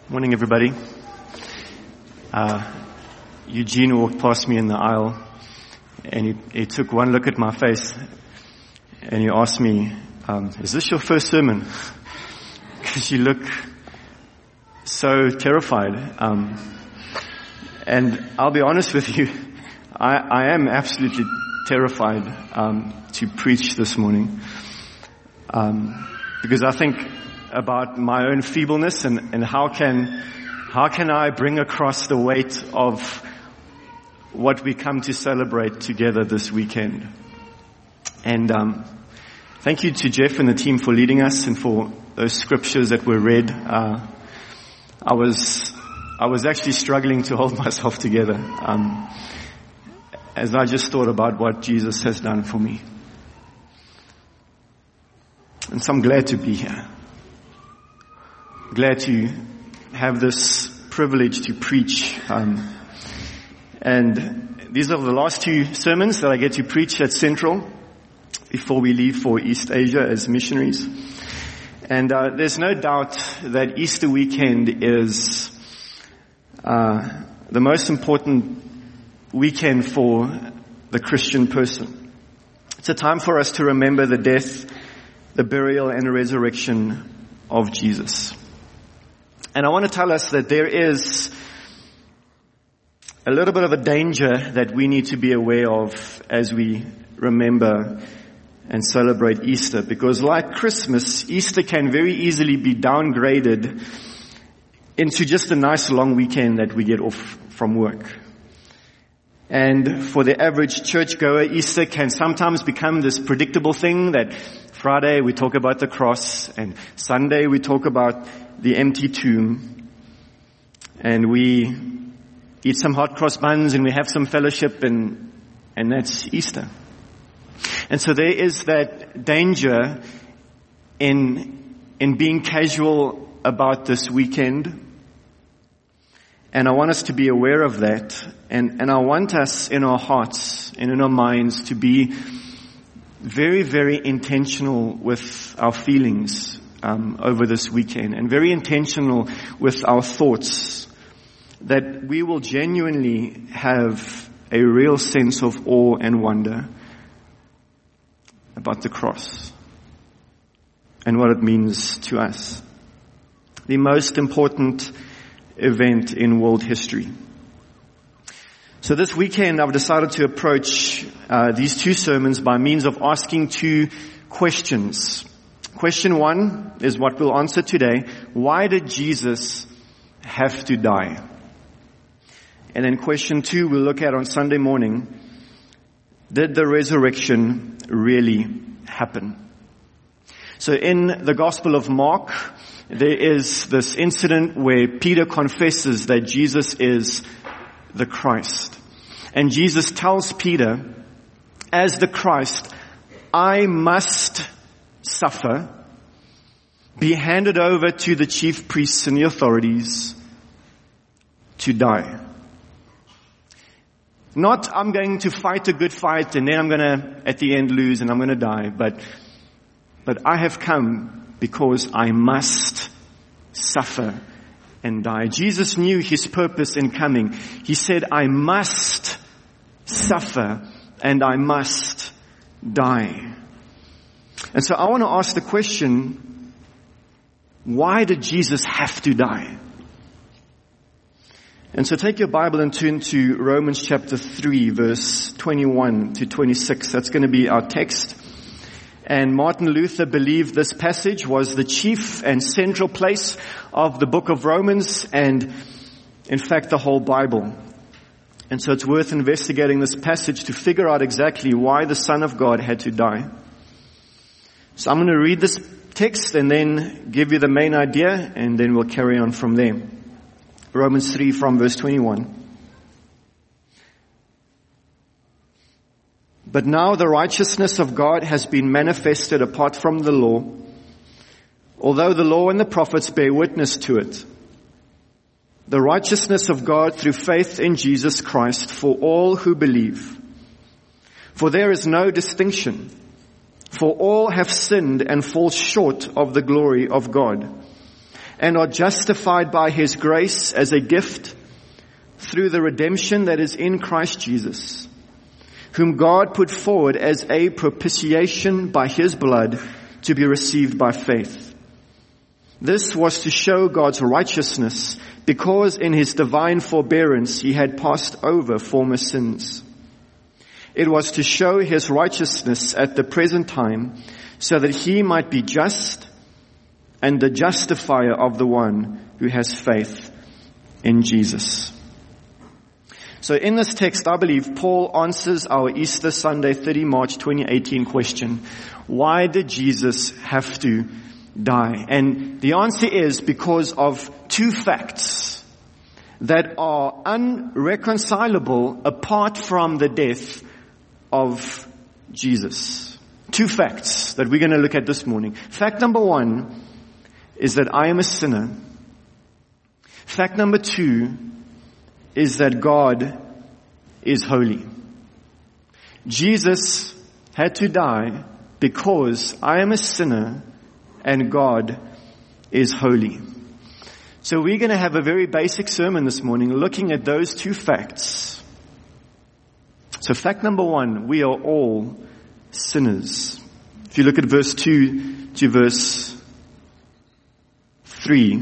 Morning, everybody. Eugene walked past me in the aisle, and he took one look at my face, and he asked me, is this your first sermon? Because you look so terrified. And I'll be honest with you, I am absolutely terrified to preach this morning. Because I think about my own feebleness and how can I bring across the weight of what we come to celebrate together this weekend. And thank you to Jeff and the team for leading us and for those scriptures that were read. I was actually struggling to hold myself together as I just thought about what Jesus has done for me. And so I'm glad to be here. Glad to have this privilege to preach. And these are the last two sermons that I get to preach at Central before we leave for East Asia as missionaries. And there's no doubt that Easter weekend is the most important weekend for the Christian person. It's a time for us to remember the death, the burial, and the resurrection of Jesus. And I want to tell us that there is a little bit of a danger that we need to be aware of as we remember and celebrate Easter. Because like Christmas, Easter can very easily be downgraded into just a nice long weekend that we get off from work. And for the average churchgoer, Easter can sometimes become this predictable thing that Friday we talk about the cross, and Sunday we talk about the empty tomb, and we eat some hot cross buns and we have some fellowship, and that's Easter. And so there is that danger in being casual about this weekend. And I want us to be aware of that. And I want us in our hearts and in our minds to be very, very intentional with our feelings over this weekend, and very intentional with our thoughts, that we will genuinely have a real sense of awe and wonder about the cross and what it means to us. The most important event in world history. So this weekend I've decided to approach these two sermons by means of asking two questions. Question one is what we'll answer today. Why did Jesus have to die? And then question two we'll look at on Sunday morning. Did the resurrection really happen? So in the Gospel of Mark, there is this incident where Peter confesses that Jesus is the Christ. And Jesus tells Peter, as the Christ, I must suffer, be handed over to the chief priests and the authorities to die. Not, I'm going to fight a good fight and then I'm going to, at the end, lose and I'm going to die. But I have come because I must suffer and die. Jesus knew his purpose in coming. He said, I must suffer and I must die. And so I want to ask the question, why did Jesus have to die? And so take your Bible and turn to Romans chapter 3, verse 21 to 26. That's going to be our text. And Martin Luther believed this passage was the chief and central place of the book of Romans, and in fact the whole Bible. And so it's worth investigating this passage to figure out exactly why the Son of God had to die. So I'm going to read this text and then give you the main idea, and then we'll carry on from there. Romans 3 from verse 21. But now the righteousness of God has been manifested apart from the law, although the law and the prophets bear witness to it. The righteousness of God through faith in Jesus Christ for all who believe. For there is no distinction. For all have sinned and fall short of the glory of God, and are justified by His grace as a gift through the redemption that is in Christ Jesus, whom God put forward as a propitiation by His blood to be received by faith. This was to show God's righteousness, because in His divine forbearance He had passed over former sins. It was to show His righteousness at the present time, so that He might be just and the justifier of the one who has faith in Jesus. So in this text, I believe Paul answers our Easter Sunday, 30 March 2018 question: why did Jesus have to die? And the answer is because of two facts that are unreconcilable apart from the death of Jesus. Two facts that we're going to look at this morning. Fact number one is that I am a sinner. Fact number two is that God is holy. Jesus had to die because I am a sinner and God is holy. So we're going to have a very basic sermon this morning looking at those two facts. So fact number one, we are all sinners. If you look at verse 2 to verse 3,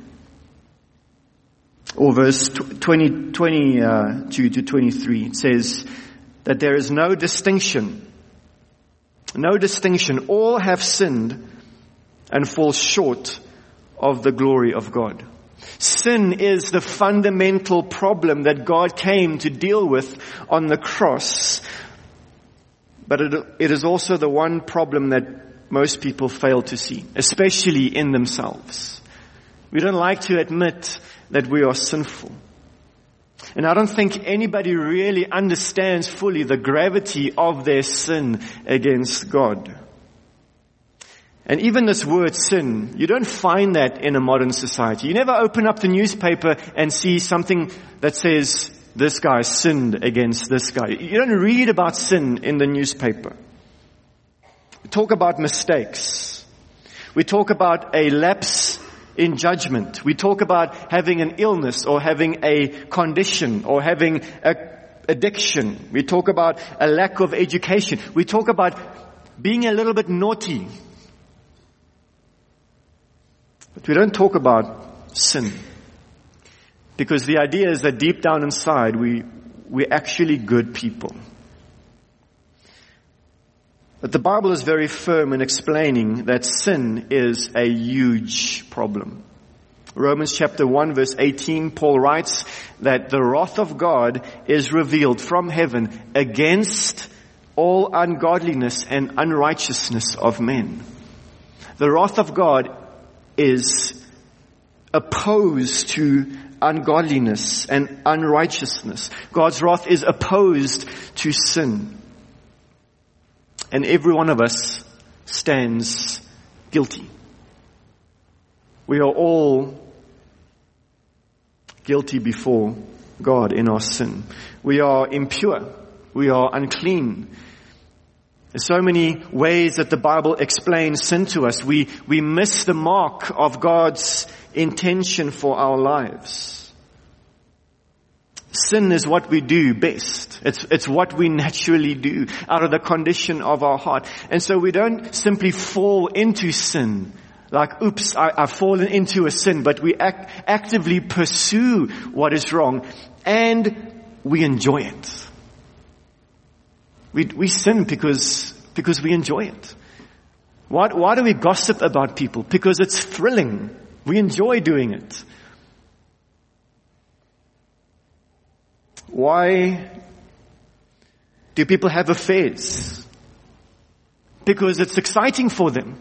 or verse 22 to 23, it says that there is no distinction. No distinction. All have sinned and fall short of the glory of God. Sin is the fundamental problem that God came to deal with on the cross. But it is also the one problem that most people fail to see, especially in themselves. We don't like to admit that we are sinful. And I don't think anybody really understands fully the gravity of their sin against God. And even this word sin, you don't find that in a modern society. You never open up the newspaper and see something that says, this guy sinned against this guy. You don't read about sin in the newspaper. We talk about mistakes. We talk about a lapse in judgment. We talk about having an illness or having a condition or having an addiction. We talk about a lack of education. We talk about being a little bit naughty. But we don't talk about sin. Because the idea is that deep down inside, we're actually good people. But the Bible is very firm in explaining that sin is a huge problem. Romans chapter 1 verse 18, Paul writes that the wrath of God is revealed from heaven against all ungodliness and unrighteousness of men. The wrath of God is opposed to ungodliness and unrighteousness. God's wrath is opposed to sin. And every one of us stands guilty. We are all guilty before God in our sin. We are impure. We are unclean. There's so many ways that the Bible explains sin to us. We miss the mark of God's intention for our lives. Sin is what we do best. It's what we naturally do out of the condition of our heart. And so we don't simply fall into sin like, oops, I've fallen into a sin, but we actively pursue what is wrong and we enjoy it. We sin because we enjoy it. Why do we gossip about people? Because it's thrilling. We enjoy doing it. Why do people have affairs? Because it's exciting for them.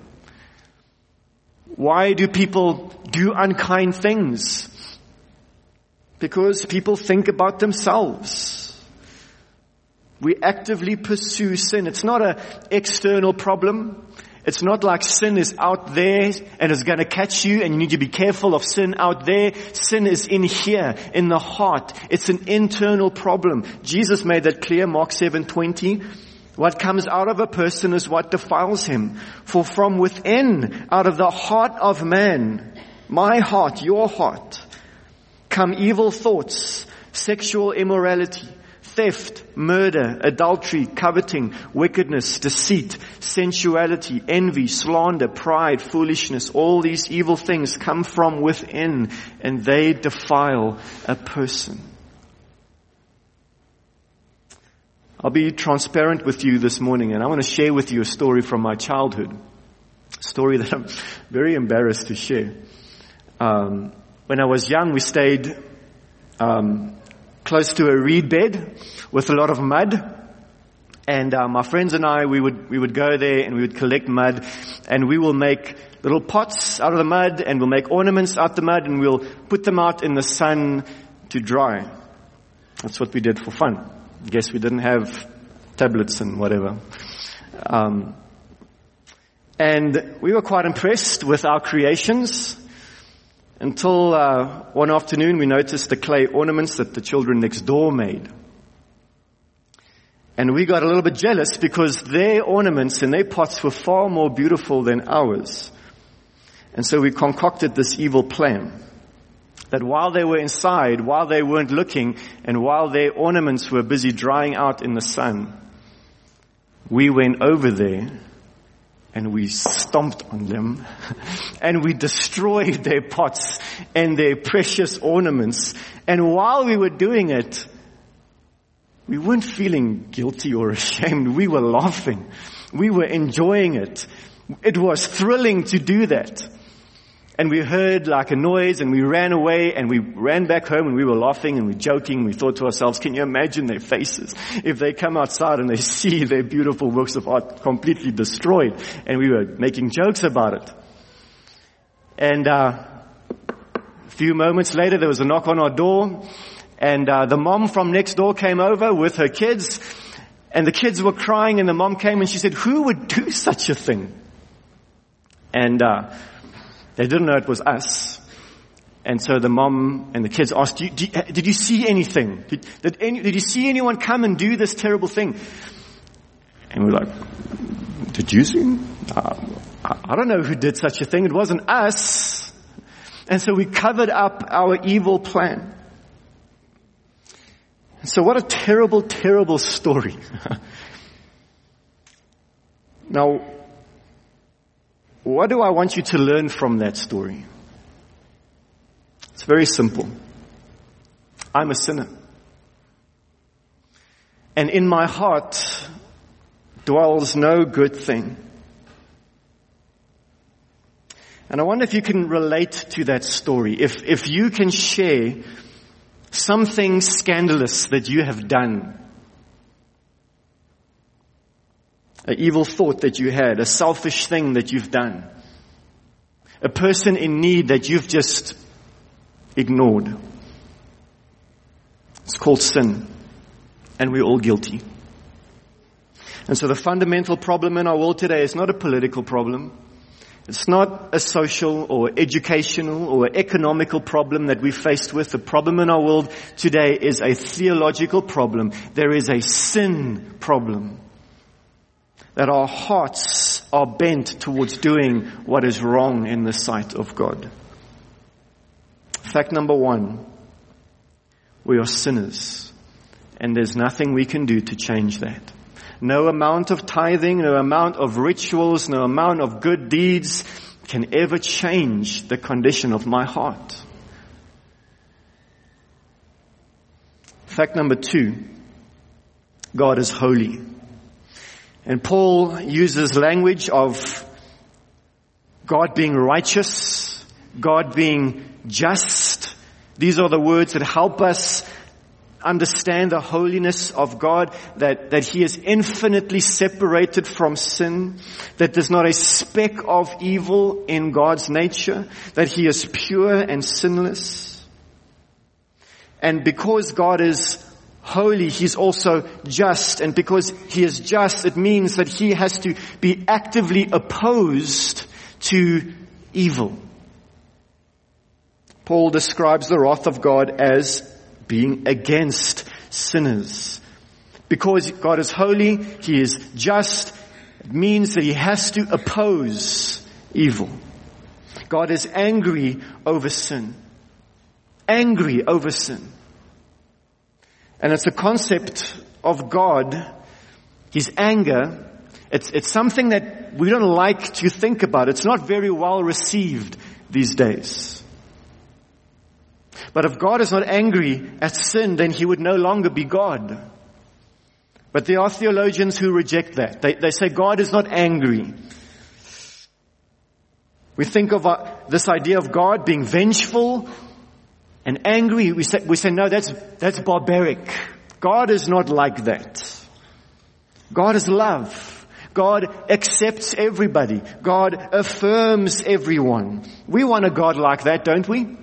Why do people do unkind things? Because people think about themselves. We actively pursue sin. It's not an external problem. It's not like sin is out there and is going to catch you and you need to be careful of sin out there. Sin is in here, in the heart. It's an internal problem. Jesus made that clear, Mark 7:20. What comes out of a person is what defiles him. For from within, out of the heart of man, my heart, your heart, come evil thoughts, sexual immorality, theft, murder, adultery, coveting, wickedness, deceit, sensuality, envy, slander, pride, foolishness. All these evil things come from within, and they defile a person. I'll be transparent with you this morning, and I want to share with you a story from my childhood. A story that I'm very embarrassed to share. When I was young, we stayed close to a reed bed with a lot of mud. And my friends and I, we would go there and we would collect mud, and we will make little pots out of the mud, and we'll make ornaments out of the mud, and we'll put them out in the sun to dry. That's what we did for fun. I guess we didn't have tablets and whatever. And we were quite impressed with our creations until one afternoon we noticed the clay ornaments that the children next door made. And we got a little bit jealous because their ornaments and their pots were far more beautiful than ours. And so we concocted this evil plan that while they were inside, while they weren't looking, and while their ornaments were busy drying out in the sun, we went over there and we stomped on them and we destroyed their pots and their precious ornaments. And while we were doing it, we weren't feeling guilty or ashamed. We were laughing. We were enjoying it. It was thrilling to do that. And we heard like a noise and we ran away and we ran back home and we were laughing and we were joking. We thought to ourselves, can you imagine their faces if they come outside and they see their beautiful works of art completely destroyed? And we were making jokes about it. And a few moments later, there was a knock on our door, and the mom from next door came over with her kids, and the kids were crying, and the mom came and she said, who would do such a thing? And they didn't know it was us. And so the mom and the kids asked, did you see anything? Did you see anyone come and do this terrible thing? And we're like, did you see? I don't know who did such a thing. It wasn't us. And so we covered up our evil plan. So what a terrible, terrible story. Now, what do I want you to learn from that story? It's very simple. I'm a sinner. And in my heart dwells no good thing. And I wonder if you can relate to that story. If you can share something scandalous that you have done. An evil thought that you had, a selfish thing that you've done, a person in need that you've just ignored. It's called sin, and we're all guilty. And so the fundamental problem in our world today is not a political problem. It's not a social or educational or economical problem that we're faced with. The problem in our world today is a theological problem. There is a sin problem. That our hearts are bent towards doing what is wrong in the sight of God. Fact number one, we are sinners, and there's nothing we can do to change that. No amount of tithing, no amount of rituals, no amount of good deeds can ever change the condition of my heart. Fact number two, God is holy. And Paul uses language of God being righteous, God being just. These are the words that help us understand the holiness of God, that He is infinitely separated from sin, that there's not a speck of evil in God's nature, that He is pure and sinless. And because God is holy, He's also just. And because He is just, it means that He has to be actively opposed to evil. Paul describes the wrath of God as being against sinners. Because God is holy, He is just, it means that He has to oppose evil. God is angry over sin. Angry over sin. And it's a concept of God, His anger. It's something that we don't like to think about. It's not very well received these days. But if God is not angry at sin, then He would no longer be God. But there are theologians who reject that. They say God is not angry. We think of this idea of God being vengeful and angry. We say no, that's barbaric. God is not like that. God is love. God accepts everybody. God affirms everyone. We want a God like that, don't we?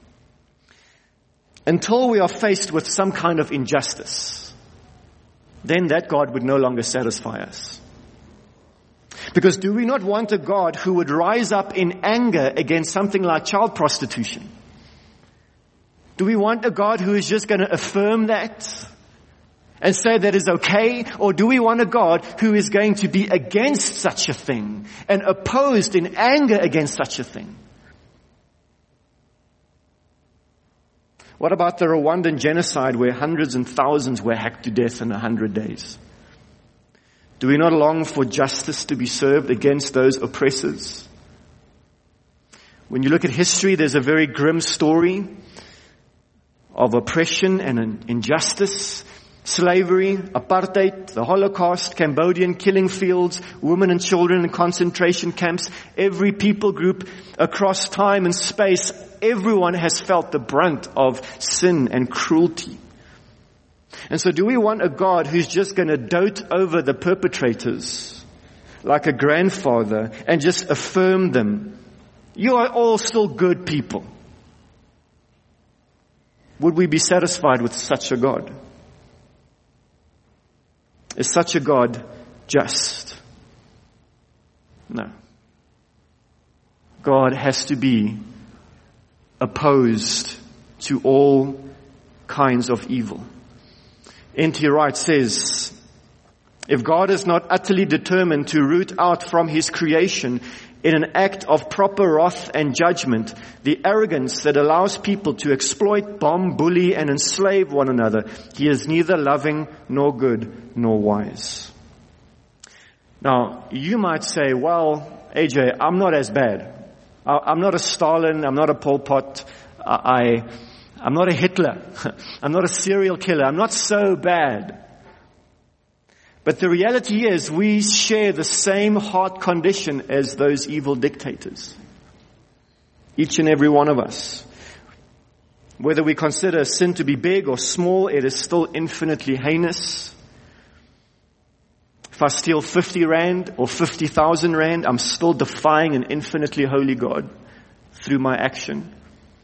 Until we are faced with some kind of injustice, then that God would no longer satisfy us. Because do we not want a God who would rise up in anger against something like child prostitution? Do we want a God who is just going to affirm that and say that is okay? Or do we want a God who is going to be against such a thing and opposed in anger against such a thing? What about the Rwandan genocide where hundreds and thousands were hacked to death in 100 days? Do we not long for justice to be served against those oppressors? When you look at history, there's a very grim story of oppression and injustice, slavery, apartheid, the Holocaust, Cambodian killing fields, women and children in concentration camps. Every people group across time and space, everyone has felt the brunt of sin and cruelty. And so do we want a God who's just going to dote over the perpetrators like a grandfather and just affirm them? You are all still good people. Would we be satisfied with such a God? Is such a God just? No. God has to be opposed to all kinds of evil. N.T. Wright says, if God is not utterly determined to root out from His creation in an act of proper wrath and judgment the arrogance that allows people to exploit, bomb, bully, and enslave one another, He is neither loving nor good nor wise. Now, you might say, well, AJ, I'm not as bad. I'm not a Stalin. I'm not a Pol Pot. I'm not a Hitler. I'm not a serial killer. I'm not so bad. But the reality is we share the same heart condition as those evil dictators. Each and every one of us. Whether we consider sin to be big or small, it is still infinitely heinous. If I steal 50 rand or 50,000 rand, I'm still defying an infinitely holy God through my action.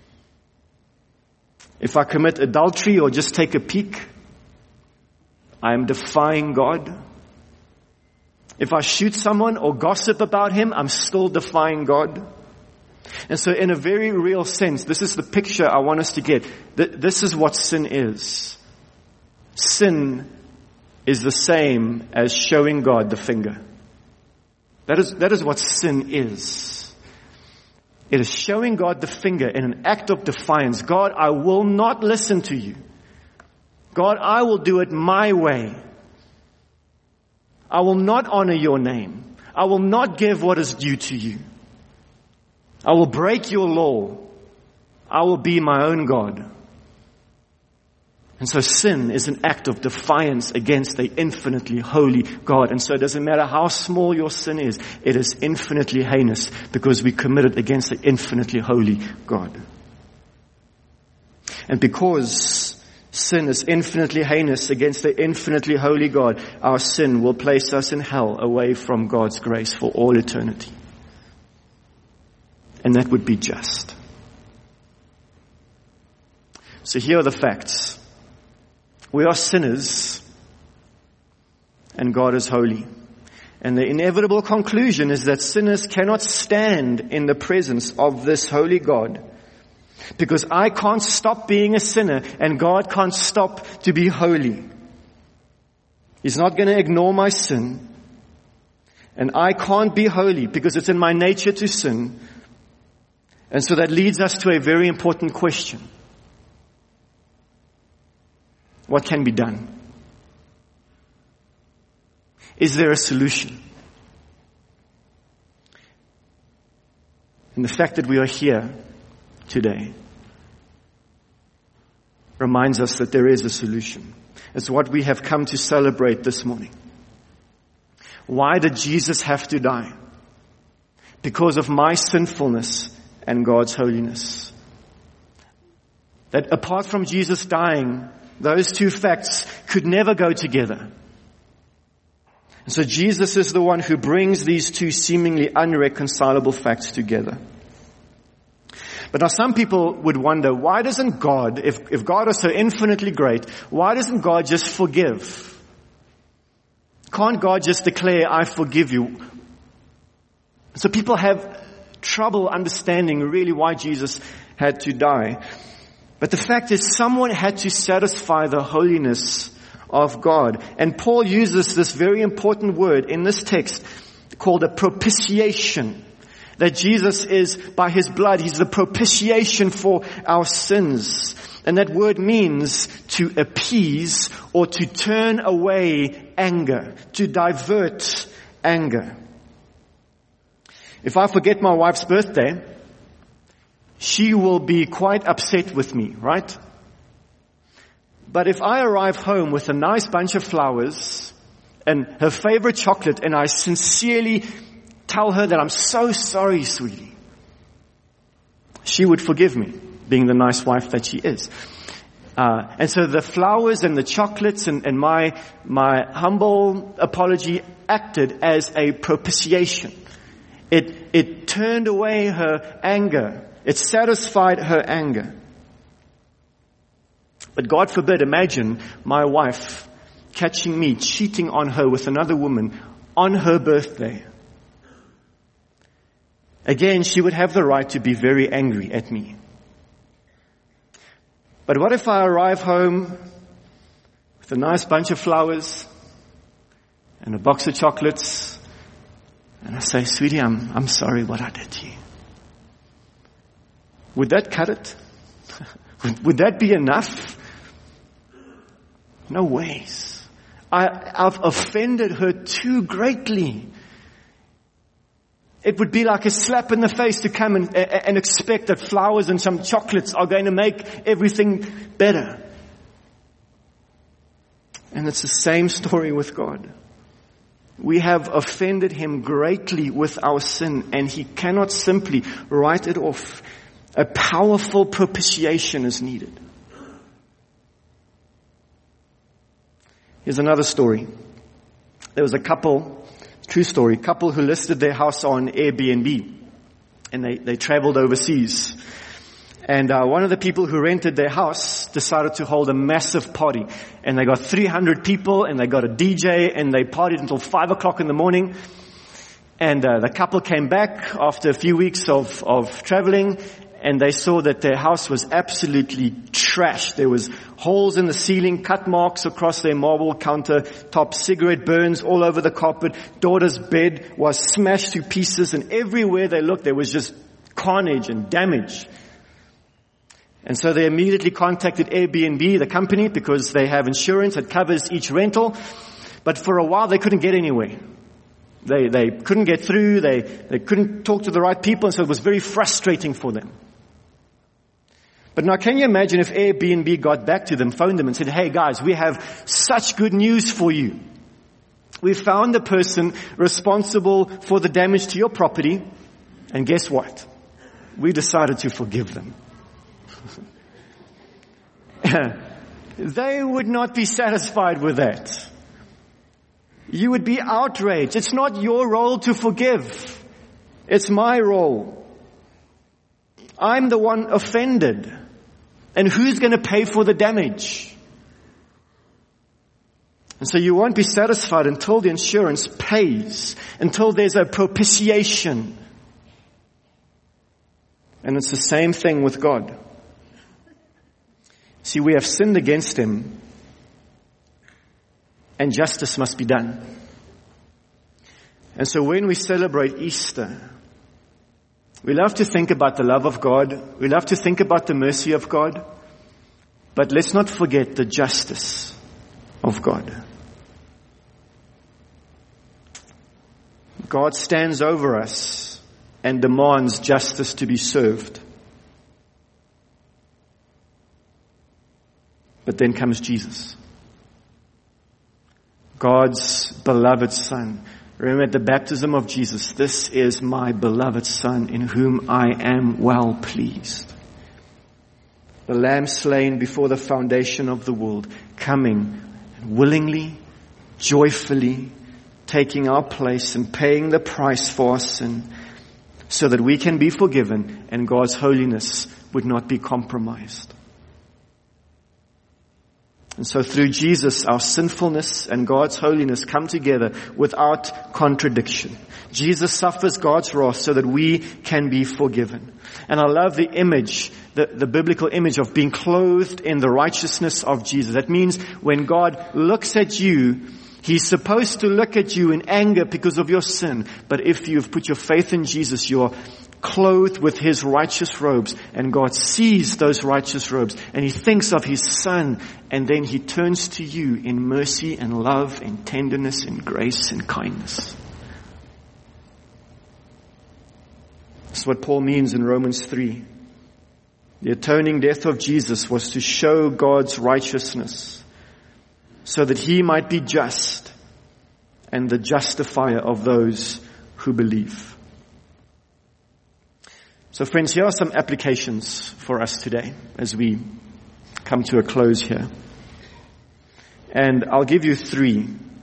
If I commit adultery or just take a peek, I am defying God. If I shoot someone or gossip about him, I'm still defying God. And so in a very real sense, this is the picture I want us to get. This is what sin is. Sin is the same as showing God the finger. That is what sin is. It is showing God the finger in an act of defiance. God, I will not listen to you. God, I will do it my way. I will not honor your name. I will not give what is due to you. I will break your law. I will be my own God. And so sin is an act of defiance against the infinitely holy God. And so it doesn't matter how small your sin is, it is infinitely heinous because we commit it against the infinitely holy God. And because sin is infinitely heinous against the infinitely holy God, our sin will place us in hell away from God's grace for all eternity. And that would be just. So here are the facts. We are sinners, and God is holy. And the inevitable conclusion is that sinners cannot stand in the presence of this holy God. Because I can't stop being a sinner, and God can't stop to be holy. He's not going to ignore my sin. And I can't be holy because it's in my nature to sin. And so that leads us to a very important question. What can be done? Is there a solution? And the fact that we are here today reminds us that there is a solution. It's what we have come to celebrate this morning. Why did Jesus have to die? Because of my sinfulness and God's holiness. That apart from Jesus dying, those two facts could never go together. And so Jesus is the one who brings these two seemingly unreconcilable facts together. But now some people would wonder, why doesn't God, if God is so infinitely great, why doesn't God just forgive? Can't God just declare, I forgive you? So people have trouble understanding really why Jesus had to die. But the fact is, someone had to satisfy the holiness of God. And Paul uses this very important word in this text called a propitiation. That Jesus is, by His blood, He's the propitiation for our sins. And that word means to appease or to turn away anger, to divert anger. If I forget my wife's birthday, she will be quite upset with me, right? But if I arrive home with a nice bunch of flowers and her favorite chocolate, and I sincerely tell her that I'm so sorry, sweetie, she would forgive me, being the nice wife that she is. And so the flowers and the chocolates and my humble apology acted as a propitiation. It turned away her anger. It satisfied her anger. But God forbid, imagine my wife catching me cheating on her with another woman on her birthday. Again, she would have the right to be very angry at me. But what if I arrive home with a nice bunch of flowers and a box of chocolates, and I say, sweetie, I'm sorry what I did to you? Would that cut it? Would that be enough? No ways. I've offended her too greatly. It would be like a slap in the face to come and expect that flowers and some chocolates are going to make everything better. And it's the same story with God. We have offended Him greatly with our sin, and He cannot simply write it off. A powerful propitiation is needed. Here's another story. There was a couple, true story, couple who listed their house on Airbnb, and they traveled overseas. And one of the people who rented their house decided to hold a massive party. And they got 300 people, and they got a DJ, and they partied until 5 o'clock in the morning. And the couple came back after a few weeks of traveling, and they saw that their house was absolutely trashed. There was holes in the ceiling, cut marks across their marble countertop, cigarette burns all over the carpet. Daughter's bed was smashed to pieces, and everywhere they looked, there was just carnage and damage. And so they immediately contacted Airbnb, the company, because they have insurance that covers each rental. But for a while, they couldn't get anywhere. They couldn't get through. They couldn't talk to the right people, and so it was very frustrating for them. But now can you imagine if Airbnb got back to them, phoned them and said, hey guys, we have such good news for you. We found the person responsible for the damage to your property, and guess what? We decided to forgive them. They would not be satisfied with that. You would be outraged. It's not your role to forgive. It's my role. I'm the one offended. And who's going to pay for the damage? And so you won't be satisfied until the insurance pays, until there's a propitiation. And it's the same thing with God. See, we have sinned against Him, and justice must be done. And so when we celebrate Easter, We love to think about the love of God. We love to think about the mercy of God. But let's not forget the justice of God. God stands over us and demands justice to be served. But then comes Jesus, God's beloved Son. Remember at the baptism of Jesus, this is my beloved Son in whom I am well pleased. The Lamb slain before the foundation of the world, coming willingly, joyfully, taking our place and paying the price for our sin so that we can be forgiven and God's holiness would not be compromised. And so through Jesus, our sinfulness and God's holiness come together without contradiction. Jesus suffers God's wrath so that we can be forgiven. And I love the image, the biblical image of being clothed in the righteousness of Jesus. That means when God looks at you, He's supposed to look at you in anger because of your sin. But if you've put your faith in Jesus, you're clothed with His righteous robes. And God sees those righteous robes. And He thinks of His Son. And then He turns to you in mercy and love and tenderness and grace and kindness. That's what Paul means in Romans 3. The atoning death of Jesus was to show God's righteousness, so that He might be just and the justifier of those who believe. So friends, here are some applications for us today as we come to a close here. And I'll give you 3.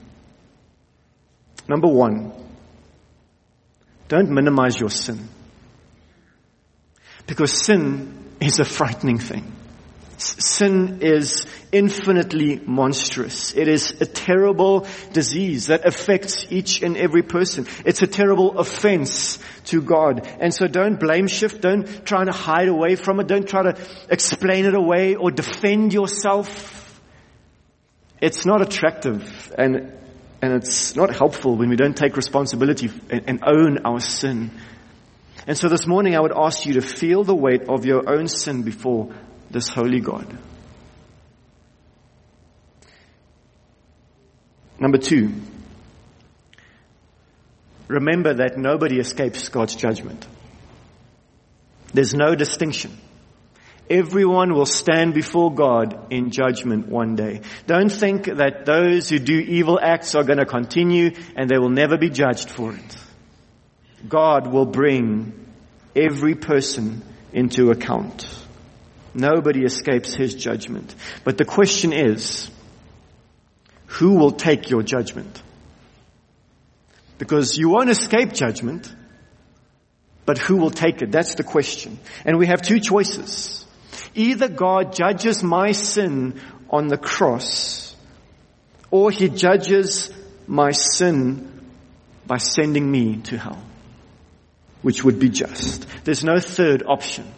Number 1, don't minimize your sin. Because sin is a frightening thing. Sin is infinitely monstrous. It is a terrible disease that affects each and every person. It's a terrible offense to God. And so don't blame shift. Don't try to hide away from it. Don't try to explain it away or defend yourself. It's not attractive and it's not helpful when we don't take responsibility and own our sin. And so this morning I would ask you to feel the weight of your own sin before this holy God. Number 2, remember that nobody escapes God's judgment. There's no distinction. Everyone will stand before God in judgment one day. Don't think that those who do evil acts are going to continue and they will never be judged for it. God will bring every person into account. Nobody escapes His judgment. But the question is, who will take your judgment? Because you won't escape judgment, but who will take it? That's the question. And we have 2 choices. Either God judges my sin on the cross, or He judges my sin by sending me to hell, which would be just. There's no third option.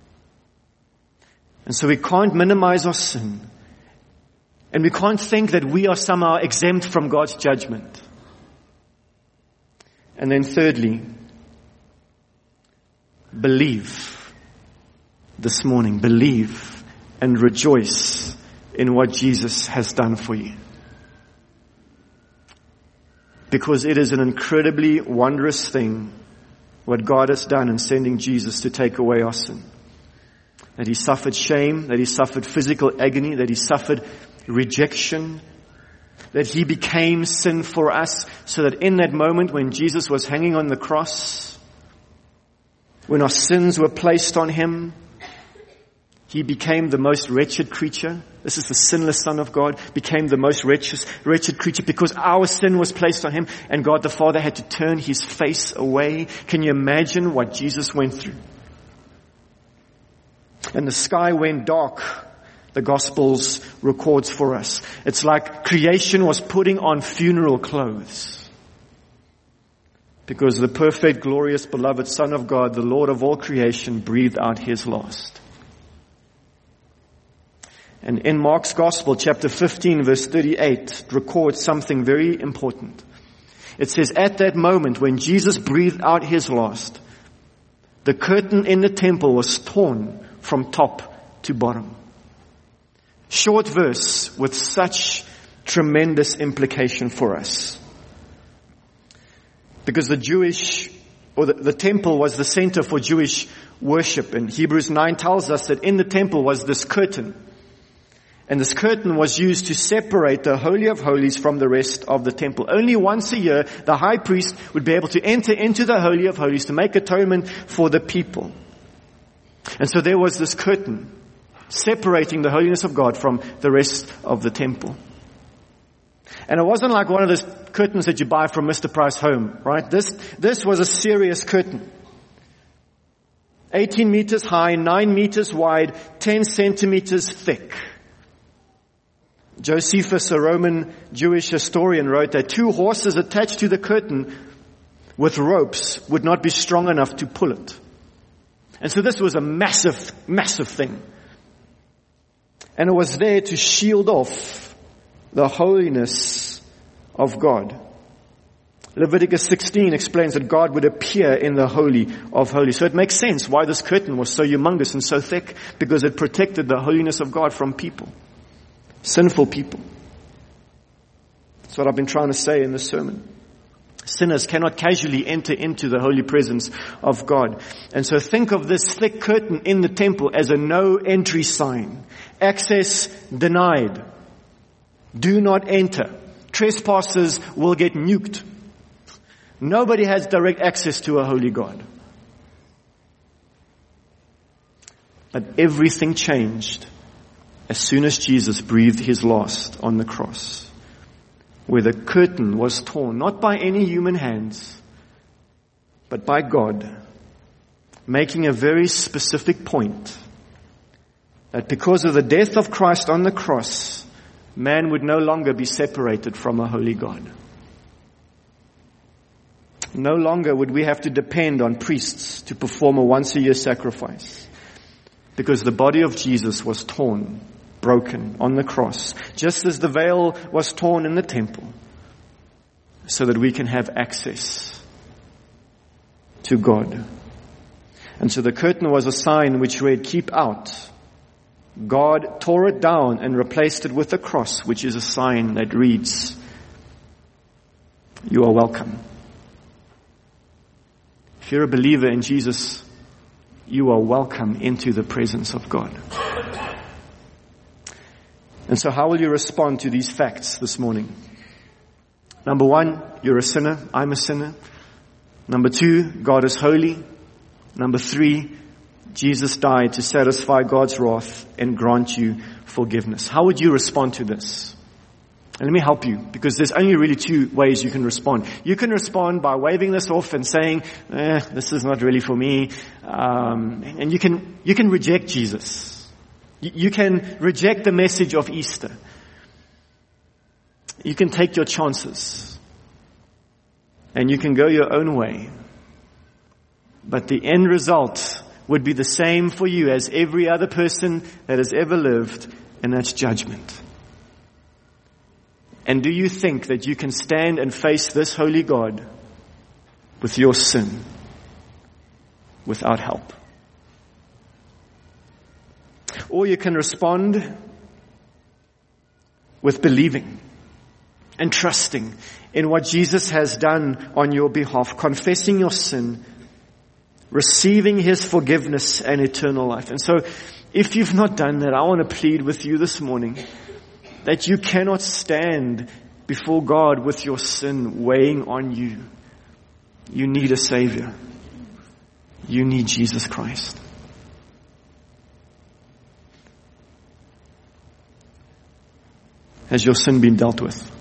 And so we can't minimize our sin. And we can't think that we are somehow exempt from God's judgment. And then thirdly, believe this morning. Believe and rejoice in what Jesus has done for you. Because it is an incredibly wondrous thing what God has done in sending Jesus to take away our sin. That He suffered shame, that He suffered physical agony, that He suffered rejection, that He became sin for us, so that in that moment when Jesus was hanging on the cross, when our sins were placed on Him, He became the most wretched creature. This is the sinless Son of God, became the most wretched creature because our sin was placed on Him, and God the Father had to turn His face away. Can you imagine what Jesus went through? And the sky went dark, the Gospels records for us. It's like creation was putting on funeral clothes. Because the perfect, glorious, beloved Son of God, the Lord of all creation, breathed out His last. And in Mark's Gospel, chapter 15, verse 38, it records something very important. It says, at that moment when Jesus breathed out His last, The curtain in the temple was torn from top to bottom. Short verse with such tremendous implication for us. Because the temple was the center for Jewish worship. And Hebrews 9 tells us that in the temple was this curtain. And this curtain was used to separate the Holy of Holies from the rest of the temple. Only once a year, the high priest would be able to enter into the Holy of Holies to make atonement for the people. And so there was this curtain separating the holiness of God from the rest of the temple. And it wasn't like one of those curtains that you buy from Mr. Price Home, right? This was a serious curtain. 18 meters high, 9 meters wide, 10 centimeters thick. Josephus, a Roman Jewish historian, wrote that 2 horses attached to the curtain with ropes would not be strong enough to pull it. And so this was a massive, massive thing. And it was there to shield off the holiness of God. Leviticus 16 explains that God would appear in the Holy of Holies. So it makes sense why this curtain was so humongous and so thick, because it protected the holiness of God from people. Sinful people. That's what I've been trying to say in this sermon. Sinners cannot casually enter into the holy presence of God. And so think of this thick curtain in the temple as a no entry sign. Access denied. Do not enter. Trespassers will get nuked. Nobody has direct access to a holy God. But everything changed as soon as Jesus breathed his last on the cross, where the curtain was torn, not by any human hands, but by God, making a very specific point that because of the death of Christ on the cross, man would no longer be separated from a holy God. No longer would we have to depend on priests to perform a once-a-year sacrifice, because the body of Jesus was torn, broken on the cross, just as the veil was torn in the temple, so that we can have access to God. And so the curtain was a sign which read, "Keep out." God tore it down and replaced it with a cross, which is a sign that reads, "You are welcome." If you're a believer in Jesus, you are welcome into the presence of God. And so how will you respond to these facts this morning? Number 1, you're a sinner. I'm a sinner. Number 2, God is holy. Number 3, Jesus died to satisfy God's wrath and grant you forgiveness. How would you respond to this? And let me help you, because there's only really 2 ways you can respond. You can respond by waving this off and saying, this is not really for me. And you can reject Jesus. You can reject the message of Easter. You can take your chances. And you can go your own way. But the end result would be the same for you as every other person that has ever lived, and that's judgment. And do you think that you can stand and face this holy God with your sin without help? Or you can respond with believing and trusting in what Jesus has done on your behalf, confessing your sin, receiving his forgiveness and eternal life. And so, if you've not done that, I want to plead with you this morning that you cannot stand before God with your sin weighing on you. You need a Savior. You need Jesus Christ. Has your sin been dealt with?